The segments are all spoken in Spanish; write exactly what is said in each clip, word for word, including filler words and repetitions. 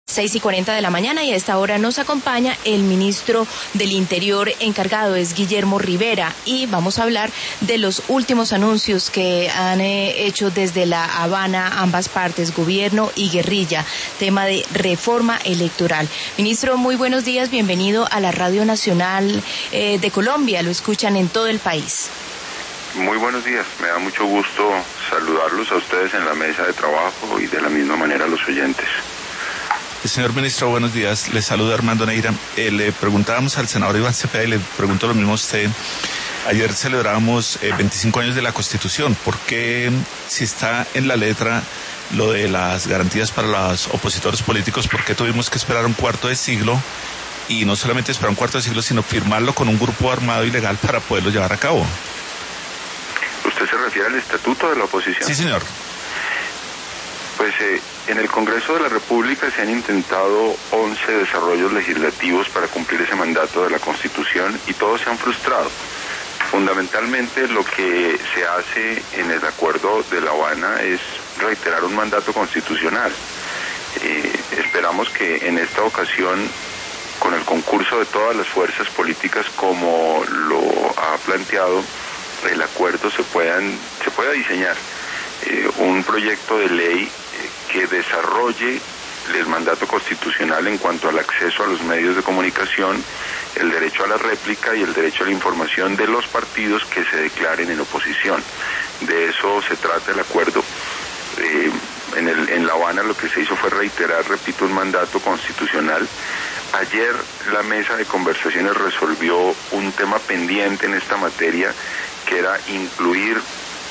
seis y cuarenta de la mañana, y a esta hora nos acompaña el ministro del Interior encargado, es Guillermo Rivera, y vamos a hablar de los últimos anuncios que han eh, hecho desde La Habana ambas partes, gobierno y guerrilla, tema de reforma electoral. Ministro, muy buenos días, bienvenido a la Radio Nacional eh, de Colombia, lo escuchan en todo el país. Muy buenos días, me da mucho gusto saludarlos a ustedes en la mesa de trabajo y de la misma manera a los oyentes. Señor ministro, buenos días. Le saluda Armando Neira. Eh, le preguntábamos al senador Iván Cepeda y le pregunto lo mismo a usted. Ayer celebrábamos eh, veinticinco años de la Constitución. ¿Por qué, si está en la letra lo de las garantías para los opositores políticos, por qué tuvimos que esperar un cuarto de siglo? Y no solamente esperar un cuarto de siglo, sino firmarlo con un grupo armado ilegal para poderlo llevar a cabo. ¿Usted se refiere al estatuto de la oposición? Sí, señor. Pues eh, en el Congreso de la República se han intentado once desarrollos legislativos para cumplir ese mandato de la Constitución y todos se han frustrado. Fundamentalmente lo que se hace en el acuerdo de La Habana es reiterar un mandato constitucional. Eh, esperamos que en esta ocasión, con el concurso de todas las fuerzas políticas como lo ha planteado el acuerdo, se puedan se pueda diseñar eh, un proyecto de ley que desarrolle el mandato constitucional en cuanto al acceso a los medios de comunicación, el derecho a la réplica y el derecho a la información de los partidos que se declaren en oposición. De eso se trata el acuerdo. Eh, en, el, en La Habana lo que se hizo fue reiterar, repito, un mandato constitucional. Ayer la mesa de conversaciones resolvió un tema pendiente en esta materia, que era incluir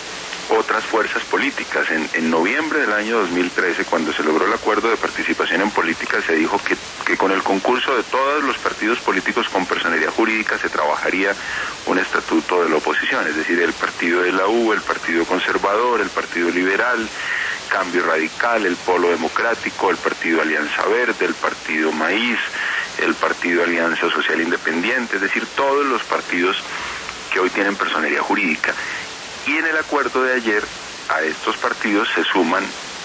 otras fuerzas políticas. En, en noviembre del año dos mil trece, cuando se logró el acuerdo de participación en política, se dijo que, que con el concurso de todos los partidos políticos con personería jurídica se trabajaría un estatuto de la oposición, es decir, el partido de la U, el Partido Conservador, el Partido Liberal, Cambio Radical, el Polo Democrático, el Partido Alianza Verde, el Partido Maíz, el Partido Alianza Social Independiente, es decir, todos los partidos que hoy tienen personería jurídica. Y en el acuerdo de ayer, a estos partidos se suman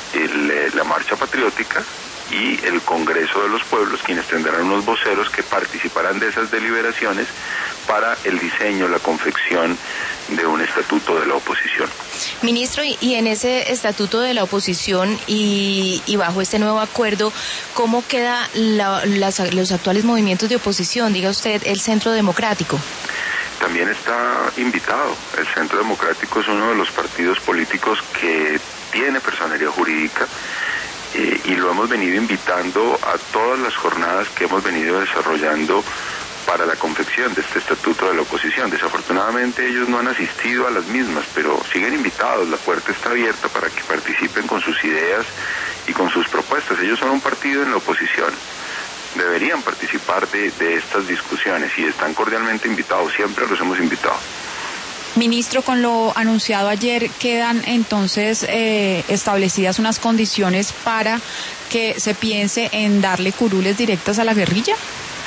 el, la Marcha Patriótica y el Congreso de los Pueblos, quienes tendrán unos voceros que participarán de esas deliberaciones para el diseño, la confección de un estatuto de la oposición. Ministro, y en ese estatuto de la oposición y, y bajo este nuevo acuerdo, ¿cómo quedan los actuales movimientos de oposición? Diga usted, el Centro Democrático. También está invitado. El Centro Democrático es uno de los partidos políticos que tiene personería jurídica eh, y lo hemos venido invitando a todas las jornadas que hemos venido desarrollando para la confección de este estatuto de la oposición. Desafortunadamente ellos no han asistido a las mismas, pero siguen invitados. La puerta está abierta para que participen con sus ideas y con sus propuestas. Ellos son un partido en la oposición. Deberían participar de, de estas discusiones y están cordialmente invitados, siempre los hemos invitado. Ministro, con lo anunciado ayer, ¿quedan entonces eh, establecidas unas condiciones para que se piense en darle curules directas a la guerrilla?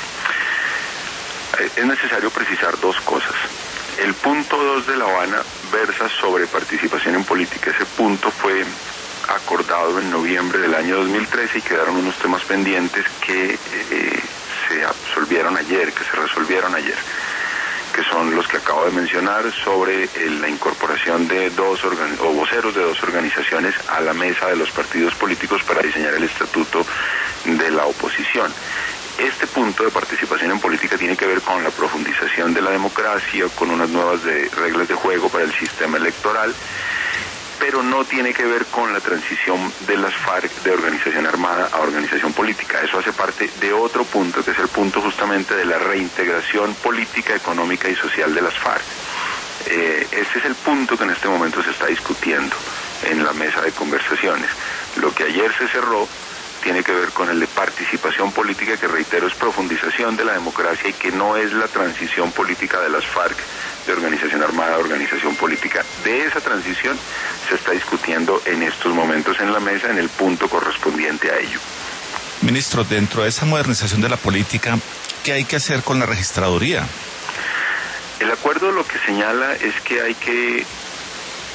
Es necesario precisar dos cosas. El punto dos de La Habana versa sobre participación en política. Ese punto fue acordado en noviembre del año dos mil trece y quedaron unos temas pendientes que eh, se absolvieron ayer, que se resolvieron ayer, que son los que acabo de mencionar sobre eh, la incorporación de dos organ- o voceros de dos organizaciones a la mesa de los partidos políticos para diseñar el estatuto de la oposición. Este punto de participación en política tiene que ver con la profundización de la democracia, con unas nuevas de, reglas de juego para el sistema electoral, pero no tiene que ver con la transición de las FARC de organización armada a organización política. Eso hace parte de otro punto, que es el punto justamente de la reintegración política, económica y social de las FARC. Eh, este es el punto que en este momento se está discutiendo en la mesa de conversaciones. Lo que ayer se cerró tiene que ver con el de participación política, que reitero es profundización de la democracia y que no es la transición política de las FARC de organización armada a organización política. De esa transición se está discutiendo en estos momentos en la mesa, en el punto correspondiente a ello. Ministro, dentro de esa modernización de la política, ¿qué hay que hacer con la registraduría? El acuerdo lo que señala es que hay que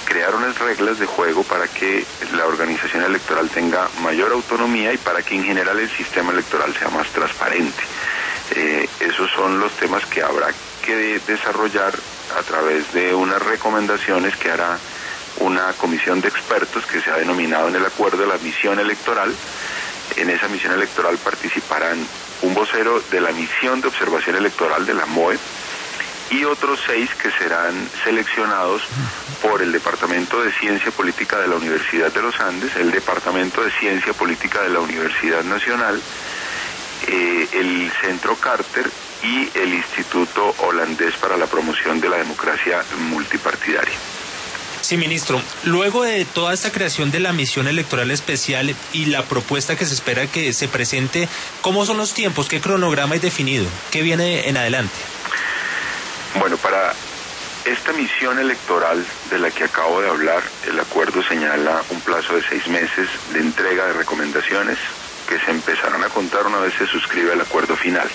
crear unas reglas de juego para que la organización electoral tenga mayor autonomía y para que en general el sistema electoral sea más transparente. Eh, esos son los temas que habrá que desarrollar a través de unas recomendaciones que hará una comisión de expertos que se ha denominado en el acuerdo la misión electoral. En esa misión electoral participarán un vocero de la misión de observación electoral de la M O E y otros seis que serán seleccionados por el Departamento de Ciencia Política de la Universidad de los Andes, el Departamento de Ciencia Política de la Universidad Nacional, eh, el Centro Carter y el Instituto Holandés para la Promoción de la Democracia Multipartidaria. Sí, ministro. Luego de toda esta creación de la misión electoral especial y la propuesta que se espera que se presente, ¿cómo son los tiempos? ¿Qué cronograma hay definido? ¿Qué viene en adelante? Bueno, para esta misión electoral de la que acabo de hablar, el acuerdo señala un plazo de seis meses de entrega de recomendaciones que se empezarán a contar una vez se suscriba el acuerdo final.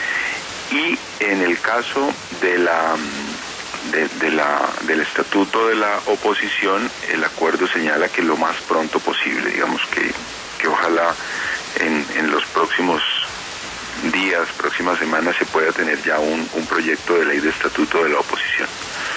Y en el caso de la... De, de la, del estatuto de la oposición, el acuerdo señala que lo más pronto posible, digamos que, que ojalá en, en los próximos días, próximas semanas se pueda tener ya un, un proyecto de ley de estatuto de la oposición.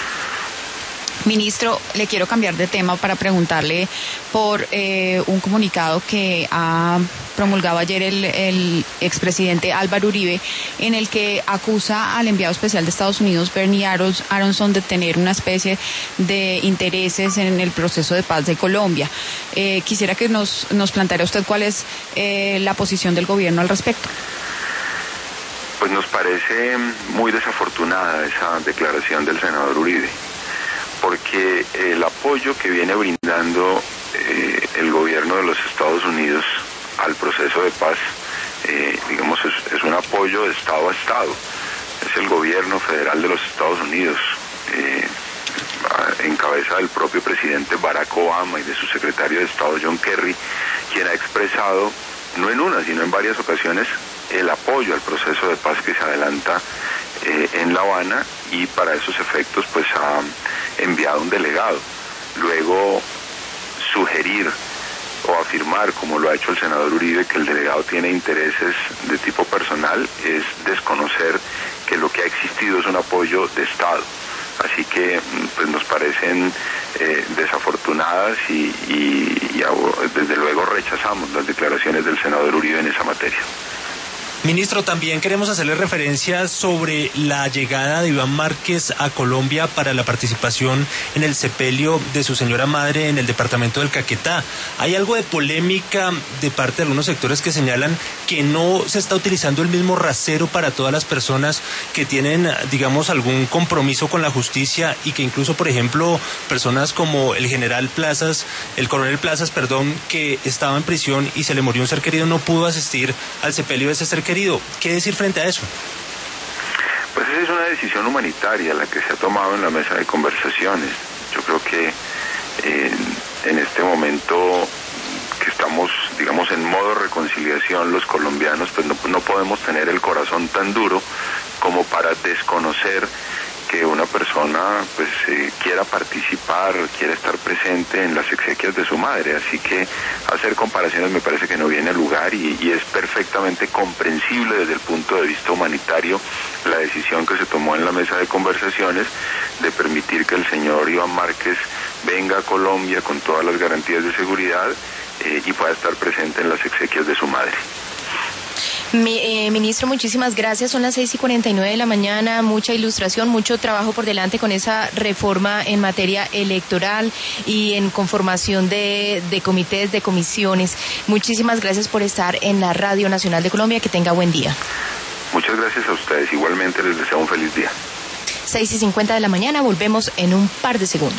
Ministro, le quiero cambiar de tema para preguntarle por eh, un comunicado que ha promulgado ayer el, el expresidente Álvaro Uribe, en el que acusa al enviado especial de Estados Unidos, Bernie Aronson, de tener una especie de intereses en el proceso de paz de Colombia. Eh, quisiera que nos, nos planteara usted cuál es eh, la posición del gobierno al respecto. Pues nos parece muy desafortunada esa declaración del senador Uribe, porque el apoyo que viene brindando eh, el gobierno de los Estados Unidos al proceso de paz, eh, digamos, es, es un apoyo de Estado a Estado. Es el gobierno federal de los Estados Unidos, eh, en cabeza del propio presidente Barack Obama y de su secretario de Estado John Kerry, quien ha expresado, no en una, sino en varias ocasiones, el apoyo al proceso de paz que se adelanta eh, en La Habana, y para esos efectos pues ha enviado un delegado. Luego sugerir o afirmar, como lo ha hecho el senador Uribe, que el delegado tiene intereses de tipo personal, es desconocer que lo que ha existido es un apoyo de Estado. Así que pues nos parecen eh, desafortunadas y, y, y desde luego rechazamos las declaraciones del senador Uribe en esa materia. Ministro, también queremos hacerle referencia sobre la llegada de Iván Márquez a Colombia para la participación en el sepelio de su señora madre en el departamento del Caquetá. Hay algo de polémica de parte de algunos sectores que señalan que no se está utilizando el mismo rasero para todas las personas que tienen, digamos, algún compromiso con la justicia, y que incluso, por ejemplo, personas como el general Plazas, el coronel Plazas, perdón, que estaba en prisión y se le murió un ser querido, no pudo asistir al sepelio de ese ser querido. Querido, ¿qué decir frente a eso? Pues esa es una decisión humanitaria la que se ha tomado en la mesa de conversaciones. Yo creo que eh, en este momento que estamos, digamos, en modo reconciliación los colombianos, pues no, no podemos tener el corazón tan duro como para desconocer que una persona pues eh, quiera participar, quiera estar presente en las exequias de su madre. Así que hacer comparaciones me parece que no viene a lugar, y, y es perfectamente comprensible desde el punto de vista humanitario la decisión que se tomó en la mesa de conversaciones de permitir que el señor Iván Márquez venga a Colombia con todas las garantías de seguridad eh, y pueda estar presente en las exequias de su madre. Mi, eh, ministro, muchísimas gracias. Son las seis y cuarenta y nueve de la mañana. Mucha ilustración, mucho trabajo por delante con esa reforma en materia electoral y en conformación de, de comités, de comisiones. Muchísimas gracias por estar en la Radio Nacional de Colombia. Que tenga buen día. Muchas gracias a ustedes. Igualmente les deseo un feliz día. seis y cincuenta de la mañana. Volvemos en un par de segundos.